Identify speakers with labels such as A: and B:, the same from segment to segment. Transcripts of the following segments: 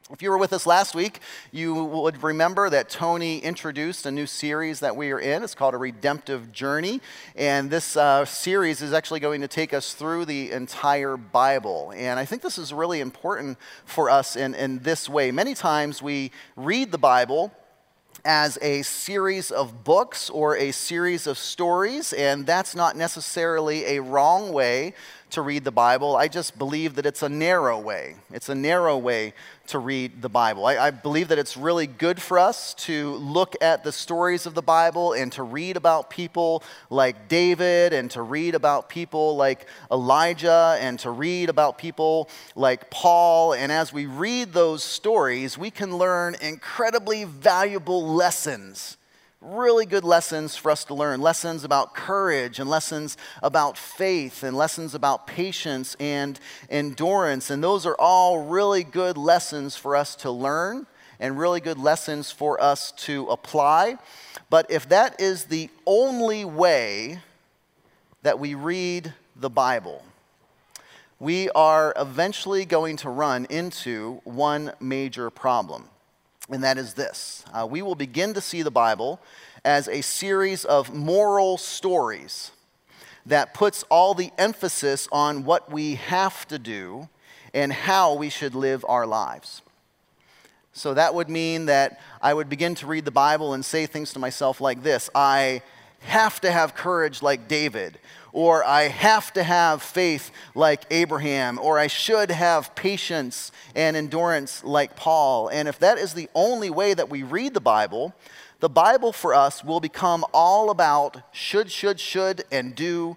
A: If you were with us last week, you would remember that Tony introduced a new series that we are in. It's called A Redemptive Journey. And this series is actually going to take us through the entire Bible. And I think this is really important for us in this way. Many times we read the Bible as a series of books or a series of stories, and that's not necessarily a wrong way to read the Bible. I just believe that it's a narrow way. It's a narrow way to read the Bible. I believe that it's really good for us to look at the stories of the Bible and to read about people like David and to read about people like Elijah and to read about people like Paul. And as we read those stories, we can learn incredibly valuable lessons. Really good lessons for us to learn. Lessons about courage and lessons about faith and lessons about patience and endurance. And those are all really good lessons for us to learn and really good lessons for us to apply. But if that is the only way that we read the Bible, we are eventually going to run into one major problem. And that is this. We will begin to see the Bible as a series of moral stories that puts all the emphasis on what we have to do and how we should live our lives. So that would mean that I would begin to read the Bible and say things to myself like this: I have to have courage like David, or I have to have faith like Abraham, or I should have patience and endurance like Paul. And if that is the only way that we read the Bible for us will become all about should, and do.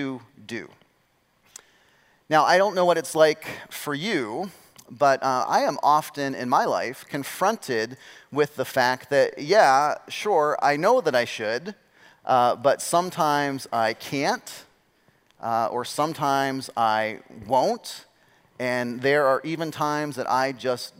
A: Now, I don't know what it's like for you, but I am often in my life confronted with the fact that, yeah, sure, I know that I should, but sometimes I can't, or sometimes I won't, and there are even times that I just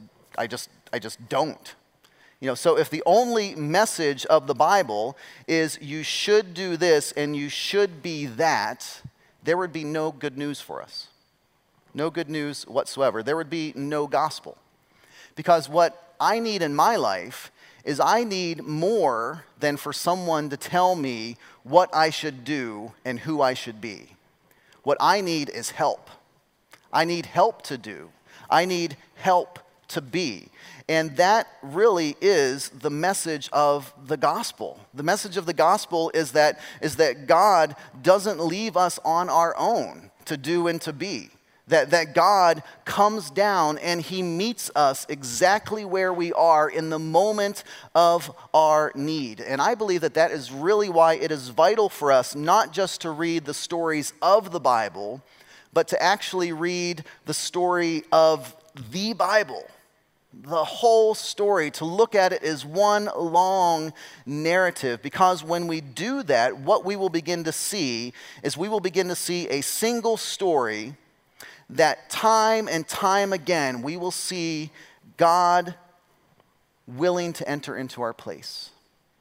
A: don't. So if the only message of the Bible is you should do this and you should be that, there would be no good news for us. No good news whatsoever. There would be no gospel. Because what I need in my life is I need more than for someone to tell me what I should do and who I should be. What I need is help. I need help to do. I need help to be. And that really is the message of the gospel. The message of the gospel is that God doesn't leave us on our own to do and to be. That God comes down and he meets us exactly where we are in the moment of our need. And I believe that that is really why it is vital for us not just to read the stories of the Bible, but to actually read the story of the Bible. The whole story, to look at it as one long narrative. Because when we do that, what we will begin to see is we will begin to see a single story that time and time again we will see God willing to enter into our place.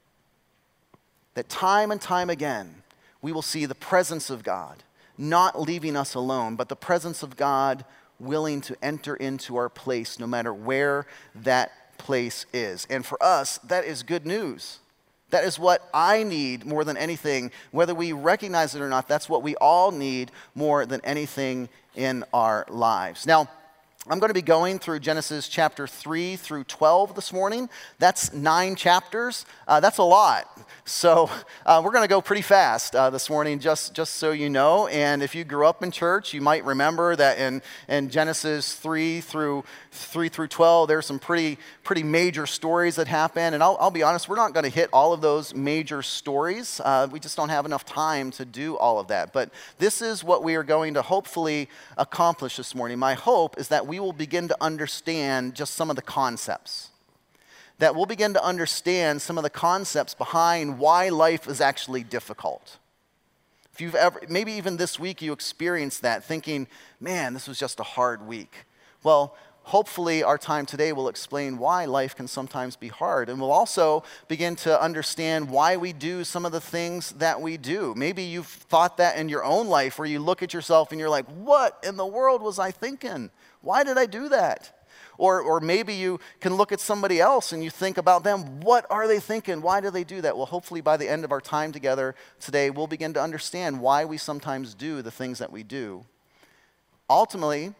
A: That time and time again we will see the presence of God, not leaving us alone, but the presence of God willing to enter into our place no matter where that place is. And for us, that is good news. That is what I need more than anything. Whether we recognize it or not, that's what we all need more than anything in our lives. Now, I'm going to be going through Genesis chapter 3 through 12 this morning. That's 9 chapters. That's a lot. So we're going to go pretty fast this morning, just so you know. And if you grew up in church, you might remember that in Genesis 3 through 12, there's some pretty major stories that happen. And I'll be honest, we're not going to hit all of those major stories. We just don't have enough time to do all of that. But this is what we are going to hopefully accomplish this morning. My hope is that we will begin to understand just some of the concepts. That we'll begin to understand some of the concepts behind why life is actually difficult. If you've ever, maybe even this week you experienced that, thinking, man, this was just a hard week. Well, hopefully our time today will explain why life can sometimes be hard. And we'll also begin to understand why we do some of the things that we do. Maybe you've thought that in your own life, where you look at yourself and you're like, what in the world was I thinking? Why did I do that? Or maybe you can look at somebody else and you think about them. What are they thinking? Why do they do that? Well, hopefully by the end of our time together today, we'll begin to understand why we sometimes do the things that we do. Ultimately,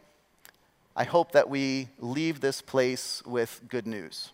A: I hope that we leave this place with good news.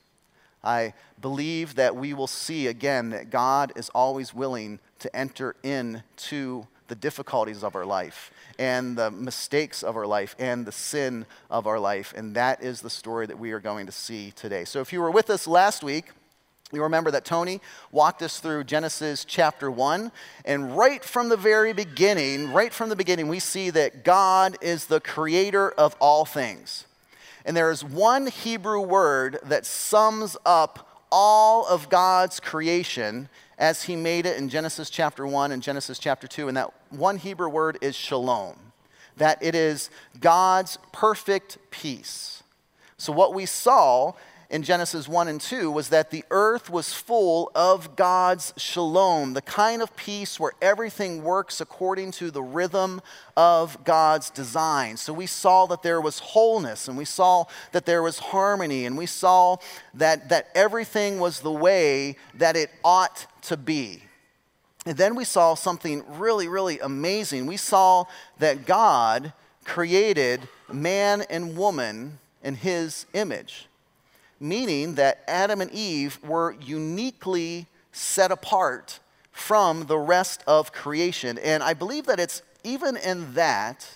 A: I believe that we will see again that God is always willing to enter into the difficulties of our life and the mistakes of our life and the sin of our life. And that is the story that we are going to see today. So if you were with us last week, you remember that Tony walked us through Genesis chapter 1, and right from the beginning, we see that God is the creator of all things. And there is one Hebrew word that sums up all of God's creation as he made it in Genesis chapter 1 and Genesis chapter 2, and that one Hebrew word is shalom, that it is God's perfect peace. So what we saw in Genesis 1 and 2 was that the earth was full of God's shalom, the kind of peace where everything works according to the rhythm of God's design. So we saw that there was wholeness, and we saw that there was harmony, and we saw that everything was the way that it ought to be. And then we saw something really, really amazing. We saw that God created man and woman in his image, meaning that Adam and Eve were uniquely set apart from the rest of creation. And I believe that it's even in that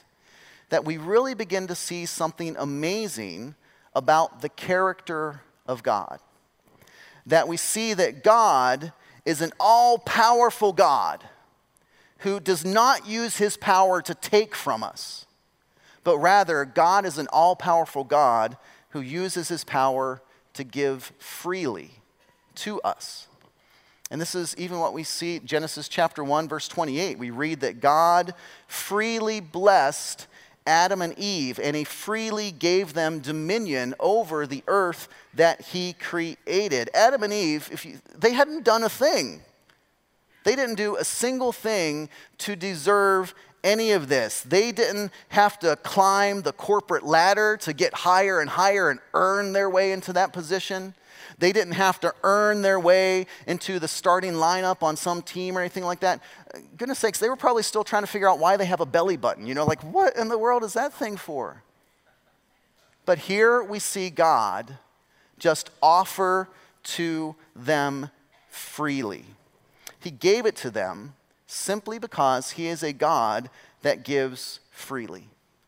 A: we really begin to see something amazing about the character of God. That we see that God is an all-powerful God who does not use his power to take from us, but rather God is an all-powerful God who uses his power to give freely to us. And this is even what we see in Genesis chapter 1, verse 28. We read that God freely blessed Adam and Eve, and he freely gave them dominion over the earth that he created. Adam and Eve, they hadn't done a thing. They didn't do a single thing to deserve any of this. They didn't have to climb the corporate ladder to get higher and higher and earn their way into that position. They didn't have to earn their way into the starting lineup on some team or anything like that. Goodness sakes, they were probably still trying to figure out why they have a belly button. Like what in the world is that thing for? But here we see God just offer to them freely. He gave it to them simply because he is a God that gives freely.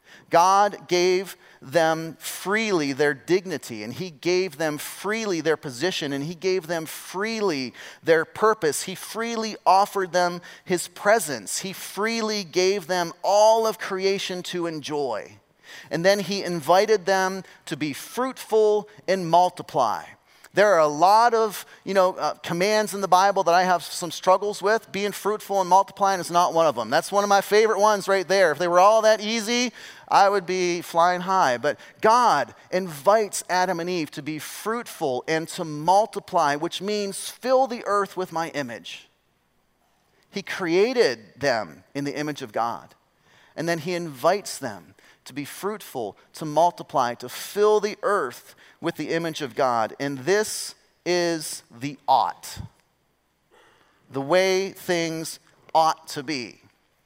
A: God gave them freely their dignity, and he gave them freely their position, and he gave them freely their purpose. He freely offered them his presence. He freely gave them all of creation to enjoy. And then he invited them to be fruitful and multiply. There are a lot of, commands in the Bible that I have some struggles with. Being fruitful and multiplying is not one of them. That's one of my favorite ones right there. If they were all that easy, I would be flying high. But God invites Adam and Eve to be fruitful and to multiply, which means fill the earth with my image. He created them in the image of God. And then he invites them to be fruitful, to multiply, to fill the earth with the image of God. And this is the ought, the way things ought to be.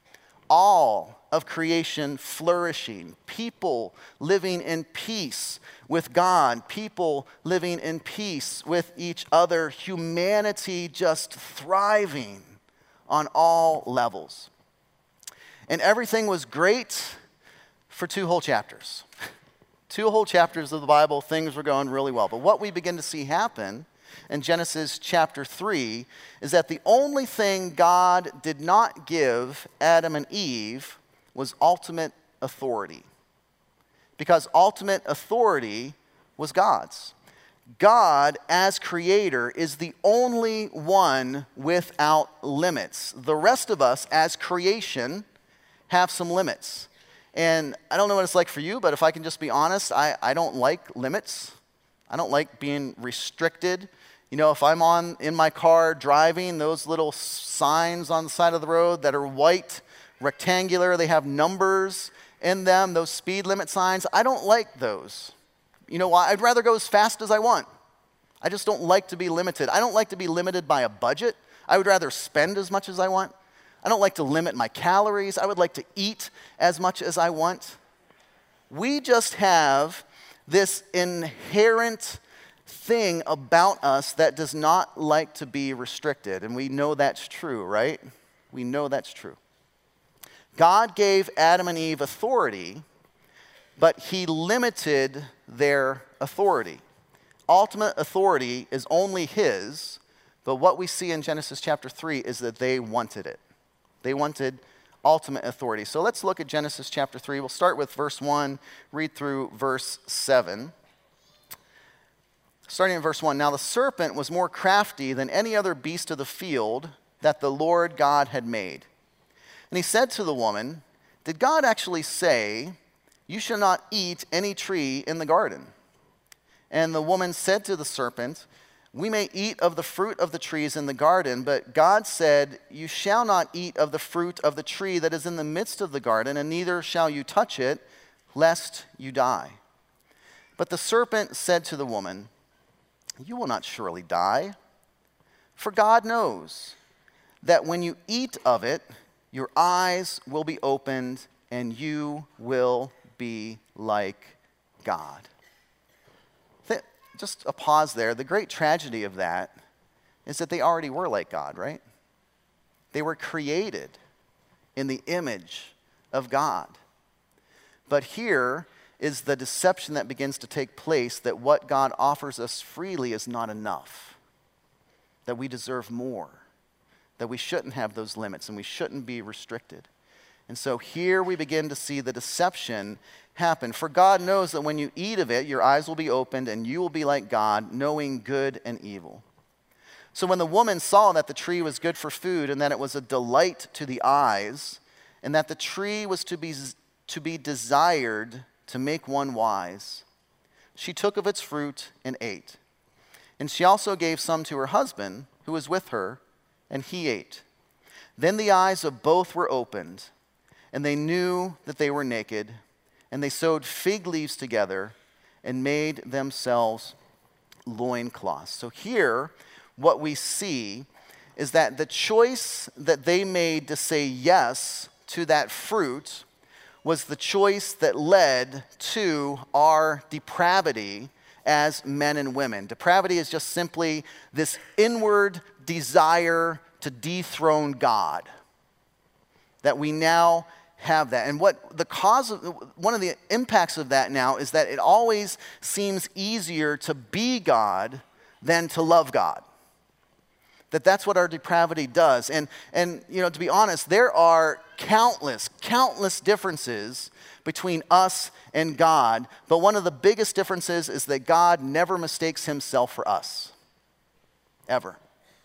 A: All of creation flourishing, people living in peace with God, people living in peace with each other, humanity just thriving on all levels. And everything was great for 2 whole chapters. 2 whole chapters of the Bible, things were going really well. But what we begin to see happen in Genesis chapter 3 is that the only thing God did not give Adam and Eve was ultimate authority. Because ultimate authority was God's. God, as creator, is the only one without limits. The rest of us, as creation, have some limits. And I don't know what it's like for you, but if I can just be honest, I don't like limits. I don't like being restricted. If I'm in my car driving, those little signs on the side of the road that are white, rectangular, they have numbers in them, those speed limit signs, I don't like those. You know why? I'd rather go as fast as I want. I just don't like to be limited. I don't like to be limited by a budget. I would rather spend as much as I want. I don't like to limit my calories. I would like to eat as much as I want. We just have this inherent thing about us that does not like to be restricted. And we know that's true, right? We know that's true. God gave Adam and Eve authority, but he limited their authority. Ultimate authority is only his, but what we see in Genesis chapter 3 is that they wanted it. They wanted ultimate authority. So let's look at Genesis chapter 3. We'll start with verse 1, read through verse 7. Starting in verse 1, now the serpent was more crafty than any other beast of the field that the Lord God had made. And he said to the woman, did God actually say, you shall not eat any tree in the garden? And the woman said to the serpent, we may eat of the fruit of the trees in the garden, but God said, you shall not eat of the fruit of the tree that is in the midst of the garden, and neither shall you touch it, lest you die. But the serpent said to the woman, you will not surely die, for God knows that when you eat of it, your eyes will be opened, and you will be like God. Just a pause there. The great tragedy of that is that they already were like God, right? They were created in the image of God. But here is the deception that begins to take place, that what God offers us freely is not enough, that we deserve more, that we shouldn't have those limits and we shouldn't be restricted. And so here we begin to see the deception happen. For God knows that when you eat of it, your eyes will be opened and you will be like God, knowing good and evil. So when the woman saw that the tree was good for food and that it was a delight to the eyes and that the tree was to be desired to make one wise, she took of its fruit and ate. And she also gave some to her husband who was with her, and he ate. Then the eyes of both were opened, and they knew that they were naked, and they sewed fig leaves together and made themselves loincloths. So here, what we see is that the choice that they made to say yes to that fruit was the choice that led to our depravity as men and women. Depravity is just simply this inward desire to dethrone God, that we now have that. And one of the impacts of that now is that it always seems easier to be God than to love God. That's what our depravity does. And you know, to be honest, there are countless differences between us and God, but one of the biggest differences is that God never mistakes himself for us. Ever.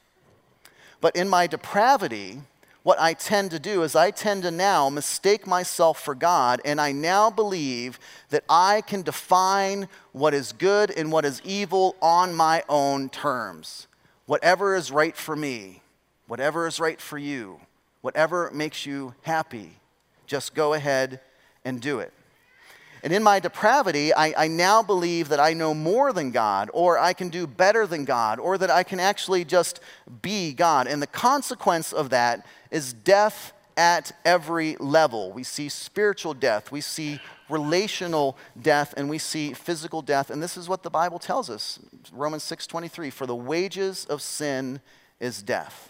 A: But in my depravity, what I tend to do is I tend to now mistake myself for God, and I now believe that I can define what is good and what is evil on my own terms. Whatever is right for me, whatever is right for you, whatever makes you happy, just go ahead and do it. And in my depravity, I now believe that I know more than God, or I can do better than God, or that I can actually just be God. And the consequence of that is death at every level. We see spiritual death, we see relational death, and we see physical death. And this is what the Bible tells us, Romans 6:23, for the wages of sin is death.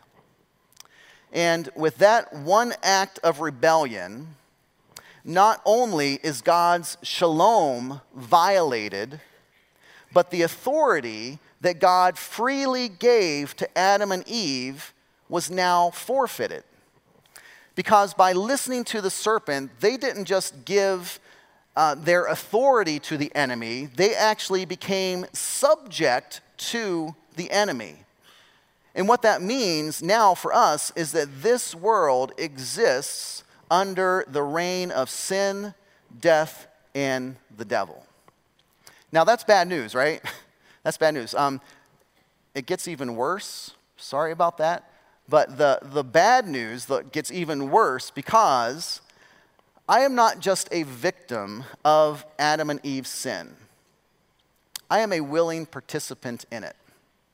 A: And with that one act of rebellion, not only is God's shalom violated, but the authority that God freely gave to Adam and Eve was now forfeited. Because by listening to the serpent, they didn't just give their authority to the enemy, they actually became subject to the enemy. And what that means now for us is that this world exists under the reign of sin, death, and the devil. Now that's bad news, right? That's bad news. It gets even worse. Sorry about that. But the bad news gets even worse because I am not just a victim of Adam and Eve's sin. I am a willing participant in it.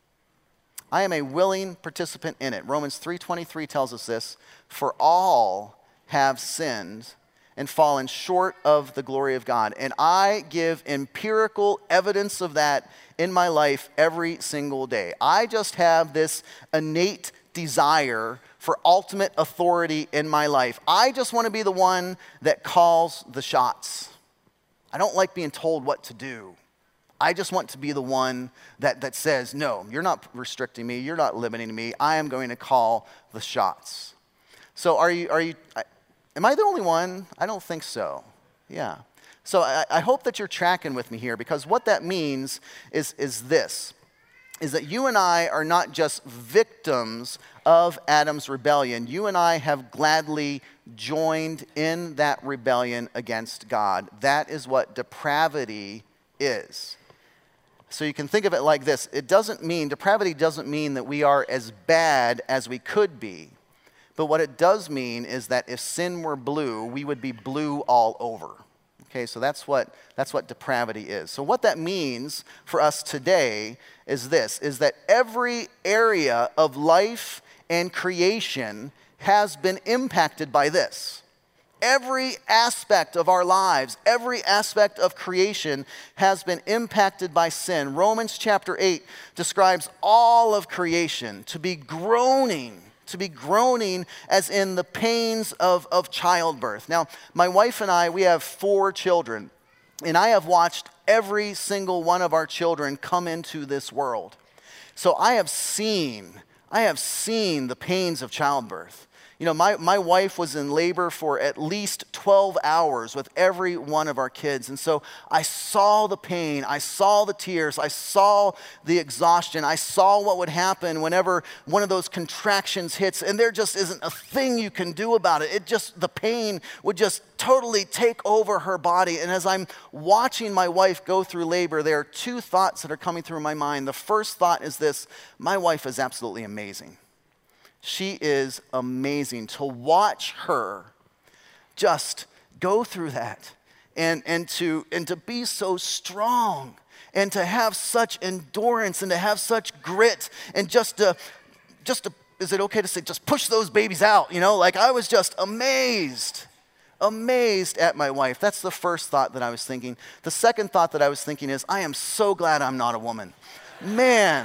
A: I am a willing participant in it. Romans 3:23 tells us this, for all have sinned and fallen short of the glory of God. And I give empirical evidence of that in my life every single day. I just have this innate desire for ultimate authority in my life. I just want to be the one that calls the shots. I don't like being told what to do. I just want to be the one that says, no, you're not restricting me, you're not limiting me, I am going to call the shots. So am I the only one? I don't think so. Yeah. So I hope that you're tracking with me here, because what that means is this, is that you and I are not just victims of Adam's rebellion. You and I have gladly joined in that rebellion against God. That is what depravity is. So you can think of it like this. Depravity doesn't mean that we are as bad as we could be. But what it does mean is that if sin were blue, we would be blue all over. Okay, so that's what depravity is. So what that means for us today is this, is that every area of life and creation has been impacted by this. Every aspect of our lives, every aspect of creation has been impacted by sin. Romans chapter 8 describes all of creation to be groaning as in the pains of childbirth. Now, my wife and I, we have 4 children, and I have watched every single one of our children come into this world. So I have seen the pains of childbirth. You know, my wife was in labor for at least 12 hours with every one of our kids. And so I saw the pain, I saw the tears, I saw the exhaustion, I saw what would happen whenever one of those contractions hits, and there just isn't a thing you can do about it. The pain would just totally take over her body. And as I'm watching my wife go through labor, there are 2 thoughts that are coming through my mind. The first thought is this: my wife is absolutely amazing. She is amazing. To watch her just go through that and to be so strong and to have such endurance and to have such grit and just to is it okay to say, just push those babies out? You know, like I was just amazed at my wife. That's the first thought that I was thinking. The second thought that I was thinking is, I am so glad I'm not a woman. Man,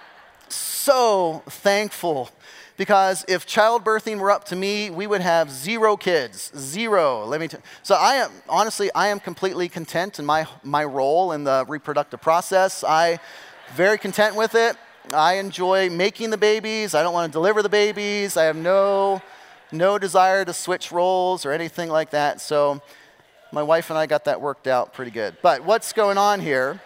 A: so thankful. Because if childbirthing were up to me, we would have 0 kids. 0. So I am completely content in my role in the reproductive process. I'm very content with it. I enjoy making the babies. I don't want to deliver the babies. I have no desire to switch roles or anything like that. So my wife and I got that worked out pretty good. But what's going on here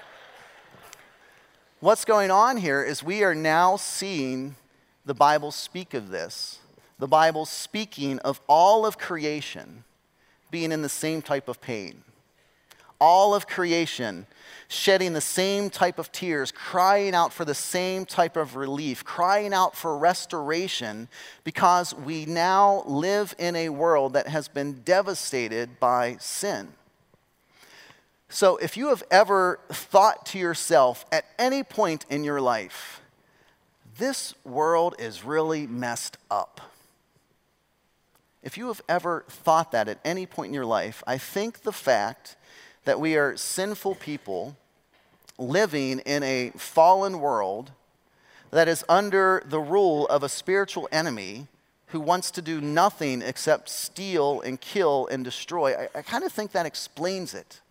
A: is we are now seeing the Bible speak of this. The Bible speaking of all of creation being in the same type of pain. All of creation shedding the same type of tears, crying out for the same type of relief, crying out for restoration, because we now live in a world that has been devastated by sin. So if you have ever thought to yourself at any point in your life, this world is really messed up. If you have ever thought that at any point in your life, I think the fact that we are sinful people living in a fallen world that is under the rule of a spiritual enemy who wants to do nothing except steal and kill and destroy, I kind of think that explains it.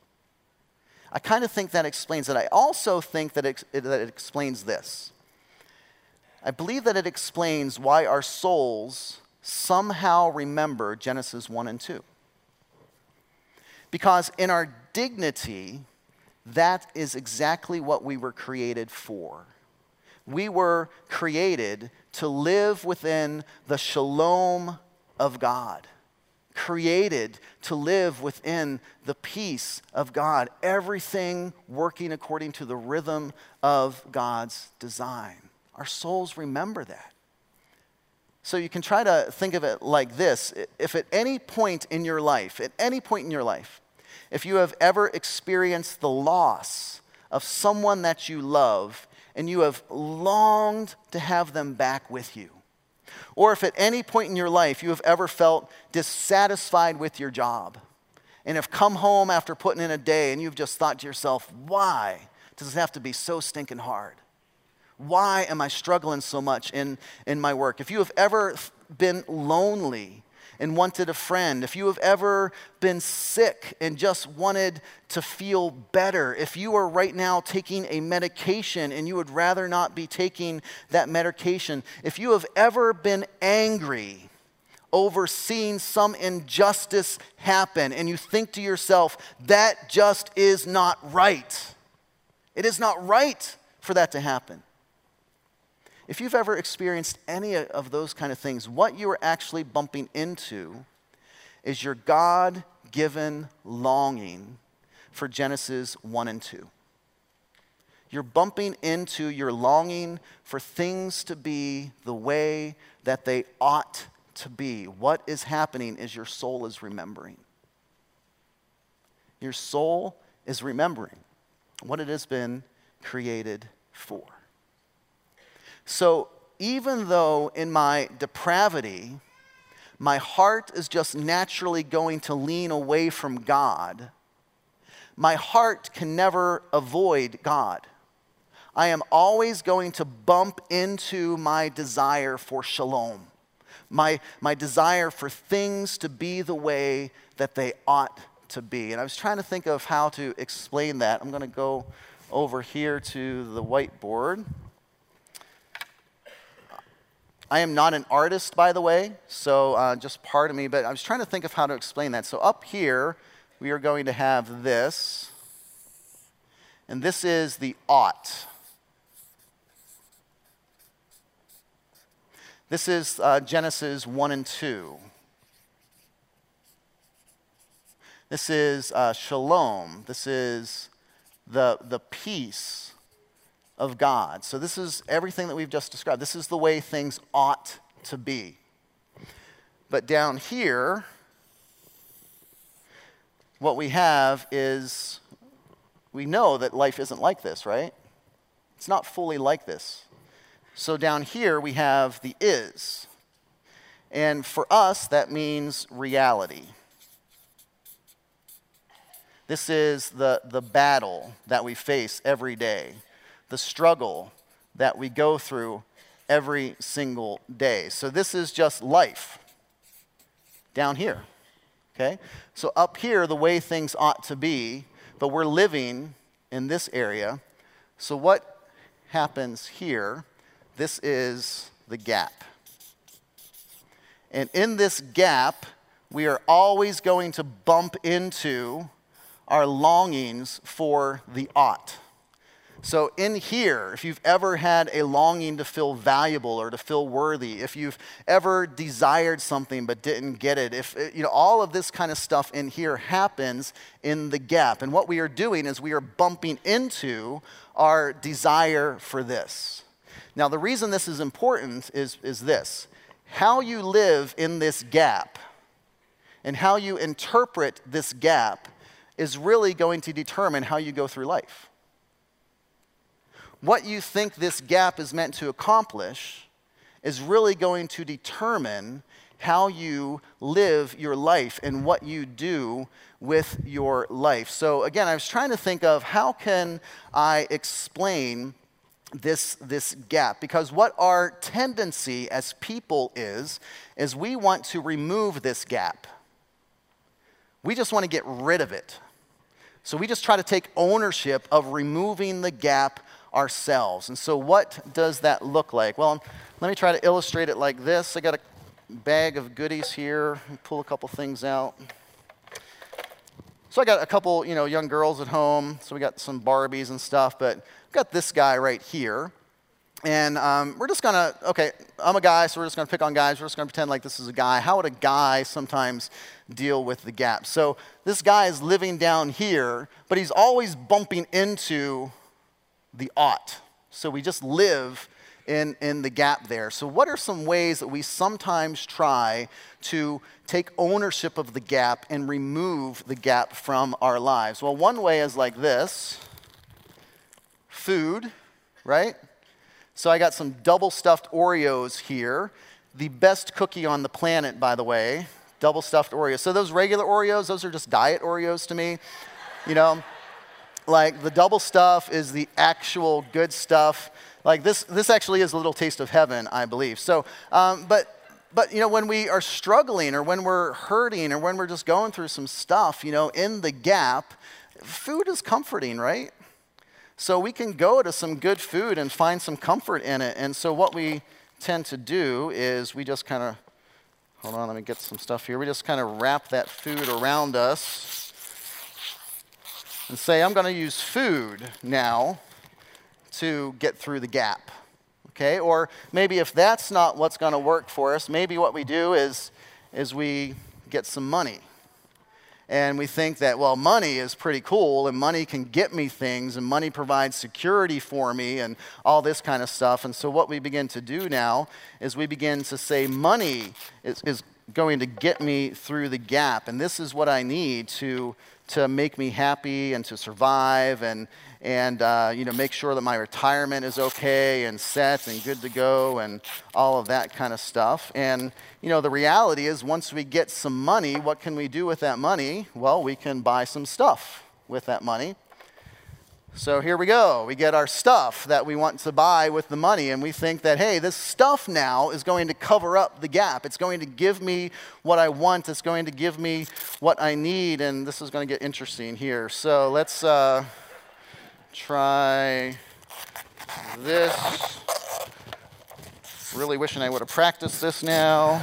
A: I also think that it explains this. I believe that it explains why our souls somehow remember Genesis 1 and 2. Because in our dignity, that is exactly what we were created for. We were created to live within the shalom of God. Created to live within the peace of God. Everything working according to the rhythm of God's design. Our souls remember that. So you can try to think of it like this. If at any point in your life, if you have ever experienced the loss of someone that you love and you have longed to have them back with you. Or if at any point in your life you have ever felt dissatisfied with your job and have come home after putting in a day and you've just thought to yourself, why does it have to be so stinking hard? Why am I struggling so much in my work? If you have ever been lonely and wanted a friend, if you have ever been sick and just wanted to feel better, if you are right now taking a medication and you would rather not be taking that medication, if you have ever been angry over seeing some injustice happen and you think to yourself, that just is not right. It is not right for that to happen. If you've ever experienced any of those kind of things, what you are actually bumping into is your God-given longing for Genesis 1 and 2. You're bumping into your longing for things to be the way that they ought to be. What is happening is your soul is remembering. Your soul is remembering what it has been created for. So even though in my depravity, my heart is just naturally going to lean away from God, my heart can never avoid God. I am always going to bump into my desire for shalom, my desire for things to be the way that they ought to be. And I was trying to think of how to explain that. I'm going to go over here to the whiteboard. I am not an artist, by the way, so just pardon me, but I was trying to think of how to explain that. So up here, we are going to have this, and this is the ought. This is Genesis 1 and 2. This is shalom. This is the peace of God. So this is everything that we've just described. This is the way things ought to be. But down here, what we have is, we know that life isn't like this, right? It's not fully like this. So down here we have the is. And for us, that means reality. This is the battle that we face every day, the struggle that we go through every single day. So this is just life down here, okay? So up here, the way things ought to be, but we're living in this area. So what happens here? This is the gap. And in this gap, we are always going to bump into our longings for the ought. So in here, if you've ever had a longing to feel valuable or to feel worthy, if you've ever desired something but didn't get it, if all of this kind of stuff in here happens in the gap. And what we are doing is we are bumping into our desire for this. Now, the reason this is important is this. How you live in this gap and how you interpret this gap is really going to determine how you go through life. What you think this gap is meant to accomplish is really going to determine how you live your life and what you do with your life. So again, I was trying to think of how can I explain this gap, because what our tendency as people is we want to remove this gap. We just want to get rid of it. So we just try to take ownership of removing the gap ourselves. And so what does that look like? Well, let me try to illustrate it like this. I got a bag of goodies here. Pull a couple things out. So I got a couple, young girls at home. So we got some Barbies and stuff, but I've got this guy right here. And we're just gonna, okay, I'm a guy, so we're just gonna pick on guys. We're just gonna pretend like this is a guy. How would a guy sometimes deal with the gap? So this guy is living down here, but he's always bumping into the ought. So we just live in the gap there. So what are some ways that we sometimes try to take ownership of the gap and remove the gap from our lives? Well, one way is like this. food, right? So I got some double stuffed Oreos here. The best cookie on the planet, by the way, double stuffed Oreos. So those regular Oreos, those are just diet Oreos to me. You know, like the double stuff is the actual good stuff. Like this actually is a little taste of heaven, I believe. So, but you know, when we are struggling or when we're hurting or when we're just going through some stuff, you know, in the gap, food is comforting, right? So we can go to some good food and find some comfort in it. And so what we tend to do is we just kind of, hold on, let me get some stuff here. We just kind of wrap that food around us and say, I'm going to use food now to get through the gap. Okay? Or maybe if that's not what's going to work for us, maybe what we do is we get some money. And we think that, well, money is pretty cool, and money can get me things, and money provides security for me, and all this kind of stuff. And so what we begin to do now is we begin to say money is going to get me through the gap, and this is what I need to make me happy and to survive and you know, make sure that my retirement is okay and set and good to go and all of that kind of stuff. And you know, the reality is once we get some money, what can we do with that money? Well, we can buy some stuff with that money. So here we go. We get our stuff that we want to buy with the money, and we think that, hey, this stuff now is going to cover up the gap. It's going to give me what I want. It's going to give me what I need, and this is going to get interesting here. So let's try this. Really wishing I would have practiced this now.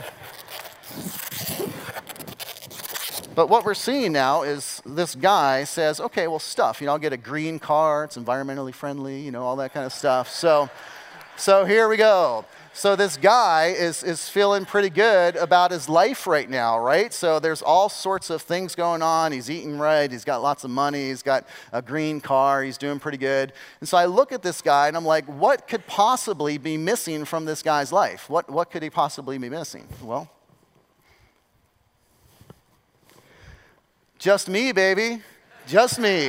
A: But what we're seeing now is this guy says, okay, well, stuff. You know, I'll get a green car. It's environmentally friendly, you know, all that kind of stuff. So here we go. So this guy is feeling pretty good about his life right now, right? So there's all sorts of things going on. He's eating right. He's got lots of money. He's got a green car. He's doing pretty good. And so I look at this guy, and I'm like, what could possibly be missing from this guy's life? What could he possibly be missing? Well, just me, baby. Just me.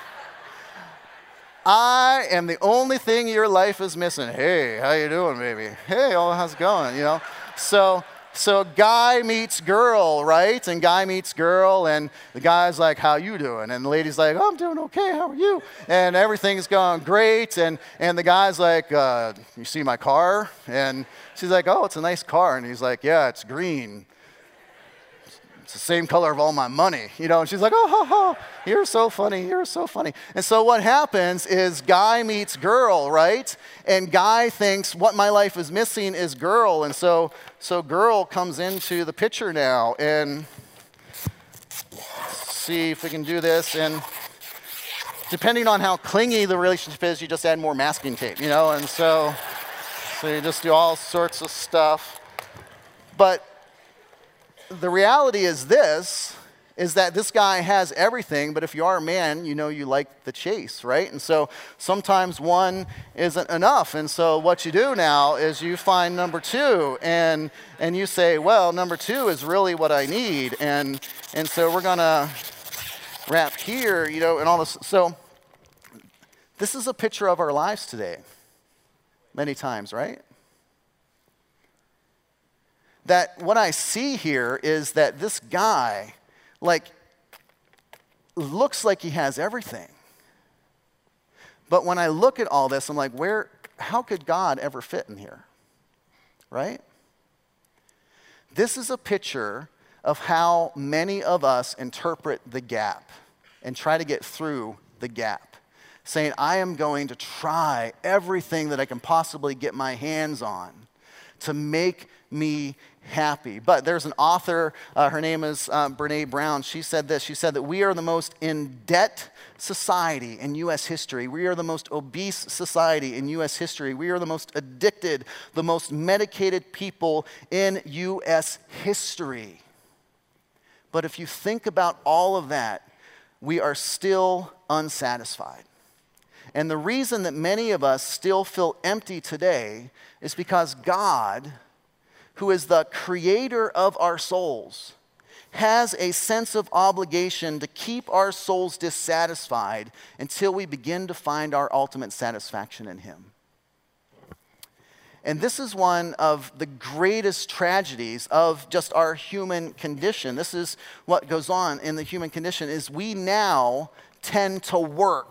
A: I am the only thing your life is missing. Hey, how you doing, baby? Hey, how's it going? You know, so guy meets girl, right? And guy meets girl, and the guy's like, how you doing? And the lady's like, oh, I'm doing okay. How are you? And everything's going great. And the guy's like, you see my car? And she's like, oh, it's a nice car. And he's like, yeah, it's green. It's the same color of all my money, you know. And she's like, oh, ho, ho, you're so funny, you're so funny. And so what happens is guy meets girl, right? And guy thinks what my life is missing is girl. And so girl comes into the picture now. And let's see if we can do this. And depending on how clingy the relationship is, you just add more masking tape, you know. And so you just do all sorts of stuff. But the reality is that this guy has everything, but if you are a man, you know you like the chase, right? And so sometimes one isn't enough. And so what you do now is you find number two, and you say, well, number two is really what I need. And so we're going to wrap here, you know, and all this. So this is a picture of our lives today, many times, right? That what I see here is that this guy, like, looks like he has everything. But when I look at all this, I'm like, how could God ever fit in here? Right? This is a picture of how many of us interpret the gap and try to get through the gap. Saying, I am going to try everything that I can possibly get my hands on to make me happy. But there's an author, her name is Brene Brown. She said this. She said that we are the most in-debt society in U.S. history. We are the most obese society in U.S. history. We are the most addicted, the most medicated people in U.S. history. But if you think about all of that, we are still unsatisfied. And the reason that many of us still feel empty today is because God, who is the creator of our souls, has a sense of obligation to keep our souls dissatisfied until we begin to find our ultimate satisfaction in him. And this is one of the greatest tragedies of just our human condition. This is what goes on in the human condition, is we now tend to work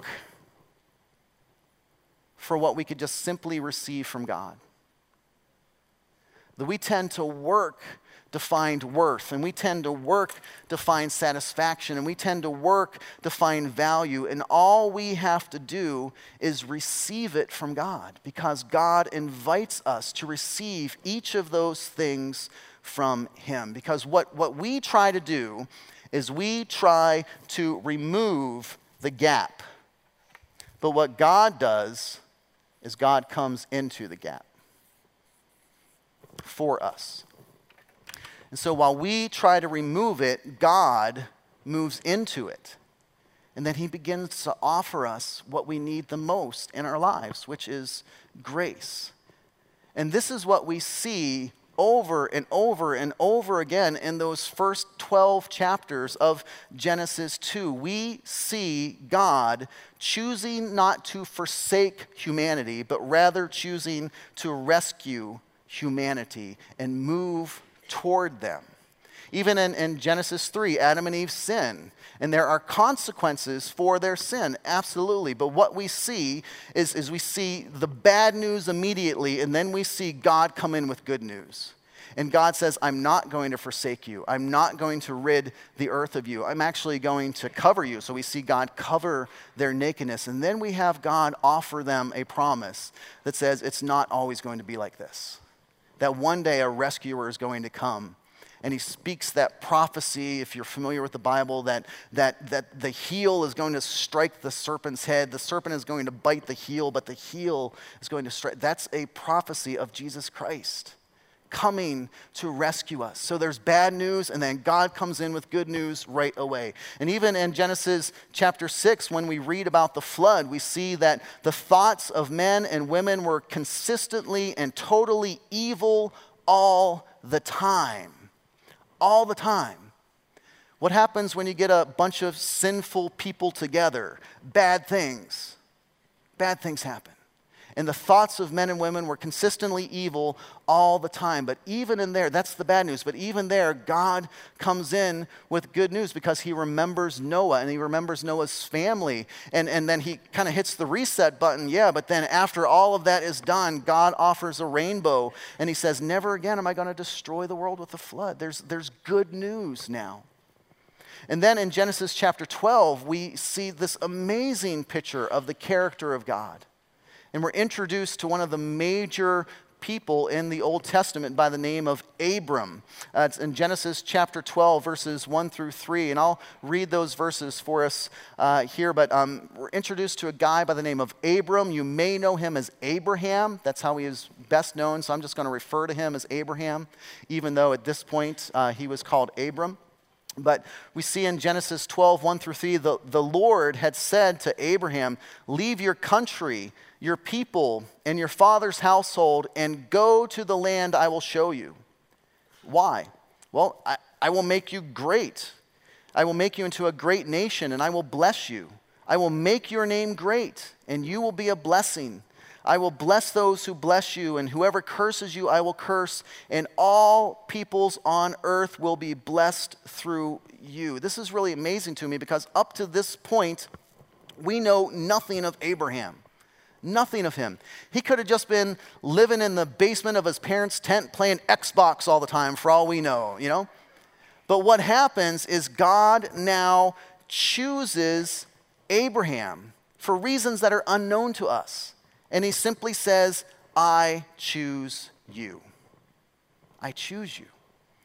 A: for what we could just simply receive from God. That we tend to work to find worth, and we tend to work to find satisfaction, and we tend to work to find value, and all we have to do is receive it from God, because God invites us to receive each of those things from him. Because what we try to do is we try to remove the gap. But what God does is God comes into the gap for us. And so while we try to remove it, God moves into it. And then he begins to offer us what we need the most in our lives, which is grace. And this is what we see over and over and over again in those first 12 chapters of Genesis 2. We see God choosing not to forsake humanity, but rather choosing to rescue humanity and move toward them. Even in Genesis 3, Adam and Eve sin, and there are consequences for their sin, absolutely. But what we see is we see the bad news immediately, and then we see God come in with good news. And God says, I'm not going to forsake you. I'm not going to rid the earth of you. I'm actually going to cover you. So we see God cover their nakedness. And then we have God offer them a promise that says it's not always going to be like this. That one day a rescuer is going to come. And he speaks that prophecy, if you're familiar with the Bible, that the heel is going to strike the serpent's head. The serpent is going to bite the heel, but the heel is going to strike. That's a prophecy of Jesus Christ coming to rescue us. So there's bad news, and then God comes in with good news right away. And even in Genesis chapter 6, when we read about the flood, we see that the thoughts of men and women were consistently and totally evil all the time. All the time. What happens when you get a bunch of sinful people together? Bad things. Bad things happen. And the thoughts of men and women were consistently evil all the time. But even in there, that's the bad news. But even there, God comes in with good news because he remembers Noah and he remembers Noah's family. And then he kind of hits the reset button. Yeah, but then after all of that is done, God offers a rainbow. And he says, never again am I going to destroy the world with a flood. There's good news now. And then in Genesis chapter 12, we see this amazing picture of the character of God. And we're introduced to one of the major people in the Old Testament by the name of Abram. It's in Genesis chapter 12, verses 1 through 3. And I'll read those verses for us here. But we're introduced to a guy by the name of Abram. You may know him as Abraham. That's how he is best known. So I'm just going to refer to him as Abraham, even though at this point he was called Abram. But we see in Genesis 12, 1 through 3, the Lord had said to Abraham, leave your country, your people, and your father's household, and go to the land I will show you. Why? Well, I will make you great. I will make you into a great nation, and I will bless you. I will make your name great, and you will be a blessing. I will bless those who bless you, and whoever curses you, I will curse, and all peoples on earth will be blessed through you. This is really amazing to me because up to this point, we know nothing of Abraham. Nothing of him. He could have just been living in the basement of his parents' tent playing Xbox all the time for all we know, you know? But what happens is God now chooses Abraham for reasons that are unknown to us. And he simply says, I choose you. I choose you.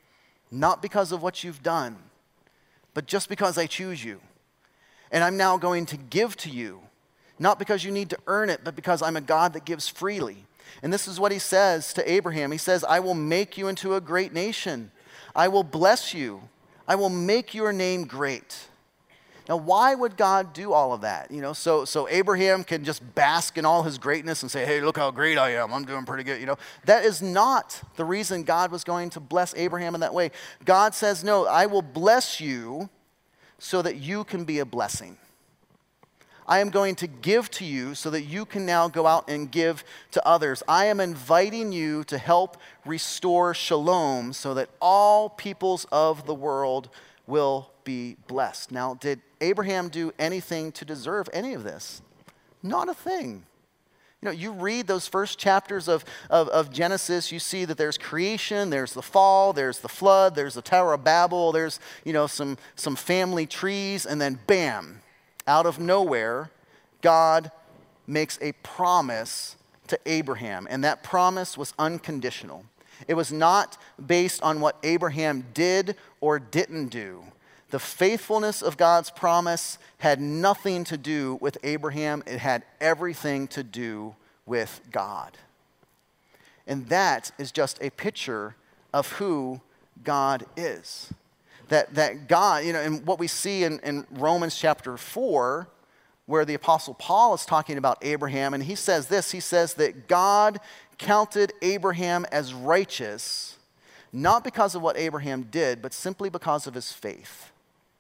A: Not because of what you've done, but just because I choose you. And I'm now going to give to you, not because you need to earn it, but because I'm a God that gives freely. And this is what he says to Abraham. He says, I will make you into a great nation. I will bless you. I will make your name great. Now, why would God do all of that? So Abraham can just bask in all his greatness and say, hey, look how great I am. I'm doing pretty good. That is not the reason God was going to bless Abraham in that way. God says, no, I will bless you so that you can be a blessing. I am going to give to you so that you can now go out and give to others. I am inviting you to help restore shalom so that all peoples of the world will be blessed. Now, did Abraham do anything to deserve any of this? Not a thing. You read those first chapters of Genesis, you see that there's creation, there's the fall, there's the flood, there's the Tower of Babel, there's some family trees, and then bam, out of nowhere, God makes a promise to Abraham, and that promise was unconditional. It was not based on what Abraham did or didn't do. The faithfulness of God's promise had nothing to do with Abraham. It had everything to do with God. And that is just a picture of who God is. That God, and what we see in Romans chapter 4, where the Apostle Paul is talking about Abraham, and he says this, he says that God counted Abraham as righteous, not because of what Abraham did, but simply because of his faith.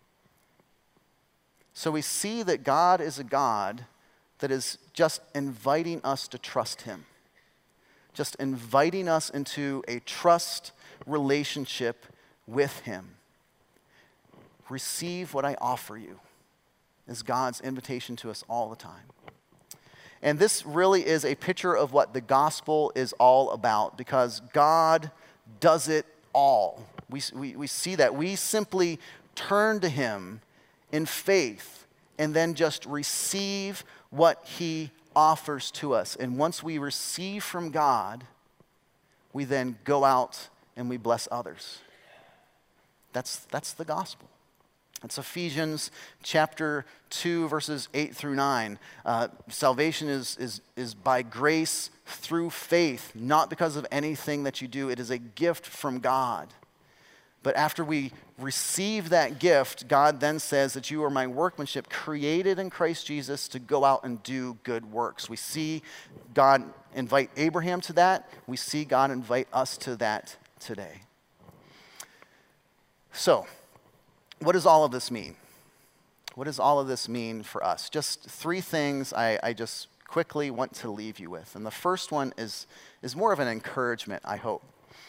A: So we see that God is a God that is just inviting us to trust him, just inviting us into a trust relationship with him. Receive what I offer you is God's invitation to us all the time. And this really is a picture of what the gospel is all about, because God does it all. We see that. We simply turn to him in faith and then just receive what he offers to us. And once we receive from God, we then go out and we bless others. That's the gospel. It's Ephesians chapter 2, verses 8 through 9. Salvation is by grace through faith, not because of anything that you do. It is a gift from God. But after we receive that gift, God then says that you are my workmanship, created in Christ Jesus to go out and do good works. We see God invite Abraham to that. We see God invite us to that today. So, what does all of this mean? What does all of this mean for us? Just three things I just quickly want to leave you with. And the first one is more of an encouragement, I hope.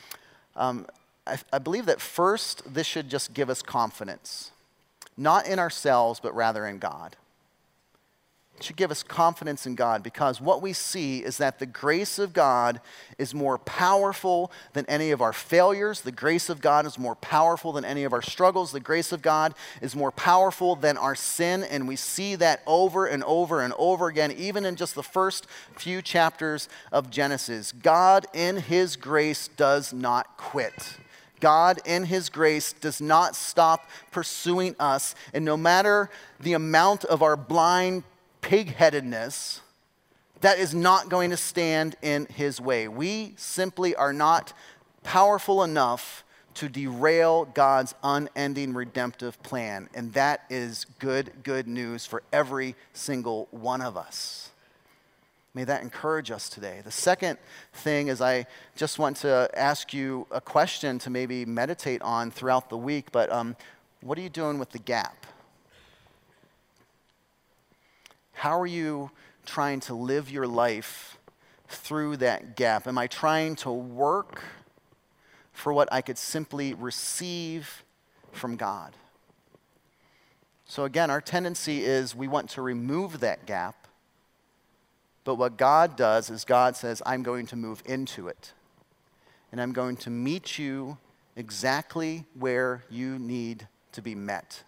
A: I believe that first, this should just give us confidence. Not in ourselves, but rather in God. It should give us confidence in God, because what we see is that the grace of God is more powerful than any of our failures. The grace of God is more powerful than any of our struggles. The grace of God is more powerful than our sin, and we see that over and over and over again, even in just the first few chapters of Genesis. God in his grace does not quit. God in his grace does not stop pursuing us, and no matter the amount of our blind pig-headedness, that is not going to stand in his way. We simply are not powerful enough to derail God's unending redemptive plan, and that is good news for every single one of us. May that encourage us today. The second thing is, I just want to ask you a question to maybe meditate on throughout the week, but what are you doing with the gap? How are you trying to live your life through that gap? Am I trying to work for what I could simply receive from God? So again, our tendency is we want to remove that gap, but what God does is God says, I'm going to move into it, and I'm going to meet you exactly where you need to be met.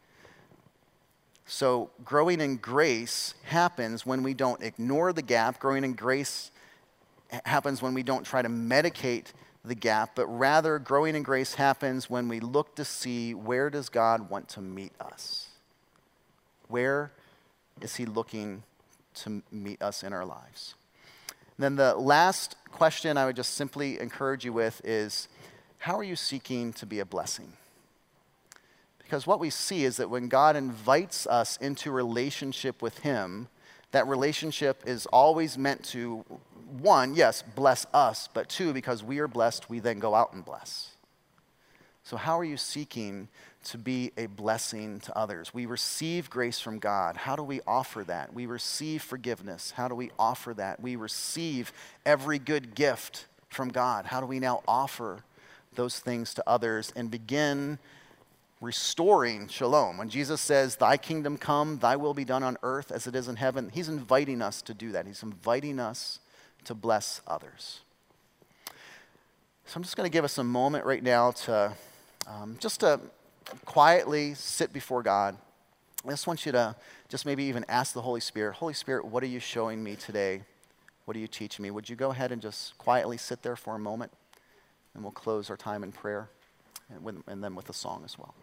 A: So growing in grace happens when we don't ignore the gap. Growing in grace happens when we don't try to medicate the gap, but rather growing in grace happens when we look to see, where does God want to meet us? Where is he looking to meet us in our lives? And then the last question I would just simply encourage you with is, how are you seeking to be a blessing? Because what we see is that when God invites us into relationship with him, that relationship is always meant to, one, yes, bless us, but two, because we are blessed, we then go out and bless. So how are you seeking to be a blessing to others? We receive grace from God. How do we offer that? We receive forgiveness. How do we offer that? We receive every good gift from God. How do we now offer those things to others and begin restoring shalom? When Jesus says, thy kingdom come, thy will be done on earth as it is in heaven, he's inviting us to do that. He's inviting us to bless others. So I'm just going to give us a moment right now to just to quietly sit before God. I just want you to just maybe even ask the Holy Spirit, Holy Spirit, what are you showing me today? What are you teaching me? Would you go ahead and just quietly sit there for a moment? And we'll close our time in prayer and then with a song as well.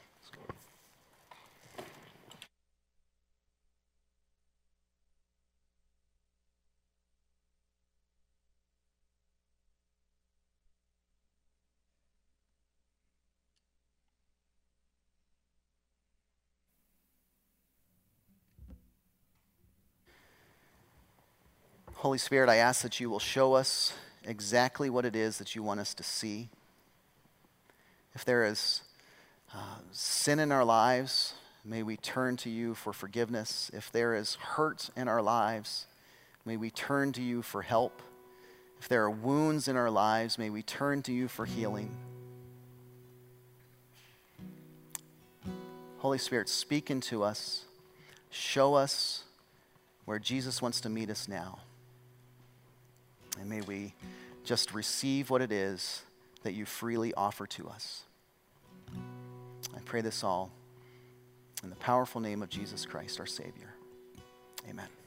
A: Holy Spirit, I ask that you will show us exactly what it is that you want us to see. If there is sin in our lives, may we turn to you for forgiveness. If there is hurt in our lives, may we turn to you for help. If there are wounds in our lives, may we turn to you for healing. Holy Spirit, speak into us. Show us where Jesus wants to meet us now. And may we just receive what it is that you freely offer to us. I pray this all in the powerful name of Jesus Christ, our Savior. Amen.